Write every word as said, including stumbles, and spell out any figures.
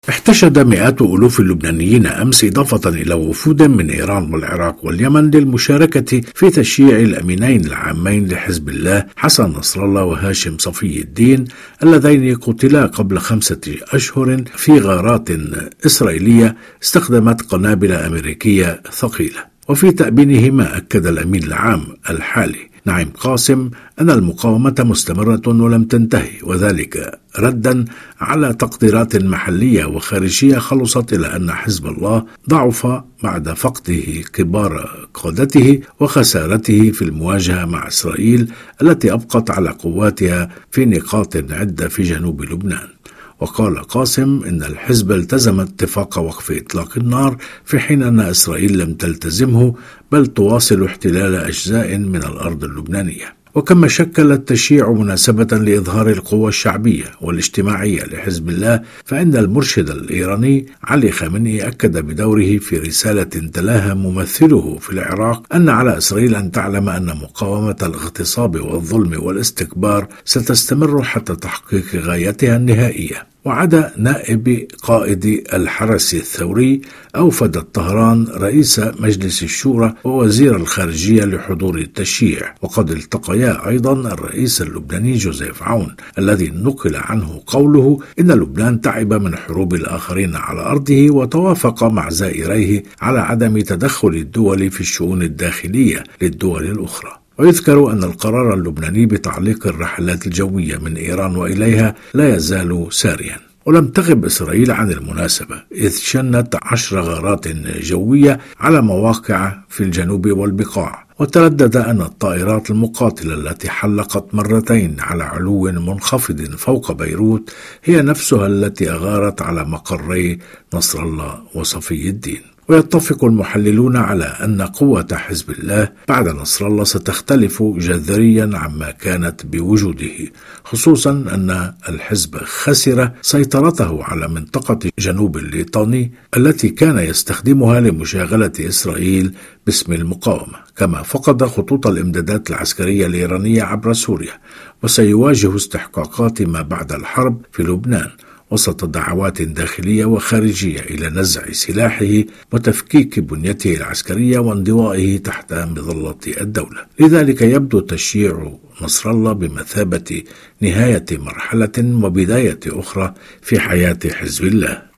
احتشد مئات ألوف اللبنانيين أمس إضافة إلى وفود من إيران والعراق واليمن للمشاركة في تشييع الأمينين العامين لحزب الله حسن نصر الله وهاشم صفي الدين اللذين قتلا قبل خمسة أشهر في غارات إسرائيلية استخدمت قنابل أمريكية ثقيلة. وفي تأبينهما أكد الأمين العام الحالي نعيم قاسم أن المقاومة مستمرة ولم تنتهي، وذلك ردا على تقديرات محلية وخارجية خلصت إلى أن حزب الله ضعف بعد فقده كبار قادته وخسارته في المواجهة مع إسرائيل التي أبقت على قواتها في نقاط عدة في جنوب لبنان. وقال قاسم إن الحزب التزم اتفاق وقف إطلاق النار في حين أن إسرائيل لم تلتزمه بل تواصل احتلال أجزاء من الأرض اللبنانية. وكما شكل التشييع مناسبة لإظهار القوة الشعبية والاجتماعية لحزب الله، فإن المرشد الإيراني علي خامنئي أكد بدوره في رسالة تلاها ممثله في العراق أن على إسرائيل أن تعلم أن مقاومة الاغتصاب والظلم والاستكبار ستستمر حتى تحقيق غايتها النهائية. وعدا نائب قائد الحرس الثوري أوفد طهران رئيس مجلس الشورى ووزير الخارجية لحضور التشييع، وقد التقيا أيضا الرئيس اللبناني جوزيف عون الذي نقل عنه قوله إن لبنان تعب من حروب الآخرين على أرضه، وتوافق مع زائريه على عدم تدخل الدول في الشؤون الداخلية للدول الأخرى. ويذكر أن القرار اللبناني بتعليق الرحلات الجوية من إيران وإليها لا يزال ساريا. ولم تغب إسرائيل عن المناسبة، إذ شنت عشر غارات جوية على مواقع في الجنوب والبقاع. وتردد أن الطائرات المقاتلة التي حلقت مرتين على علو منخفض فوق بيروت هي نفسها التي أغارت على مقري نصر الله وصفي الدين. ويتفق المحللون على أن قوة حزب الله بعد نصر الله ستختلف جذريا عما كانت بوجوده، خصوصا أن الحزب خسر سيطرته على منطقة جنوب الليطاني التي كان يستخدمها لمشاغلة إسرائيل باسم المقاومة، كما فقد خطوط الإمدادات العسكرية الإيرانية عبر سوريا، وسيواجه استحقاقات ما بعد الحرب في لبنان وسط دعوات داخلية وخارجية إلى نزع سلاحه وتفكيك بنيته العسكرية وانضوائه تحت مظلة الدولة. لذلك يبدو تشييع نصر الله بمثابة نهاية مرحلة وبداية أخرى في حياة حزب الله.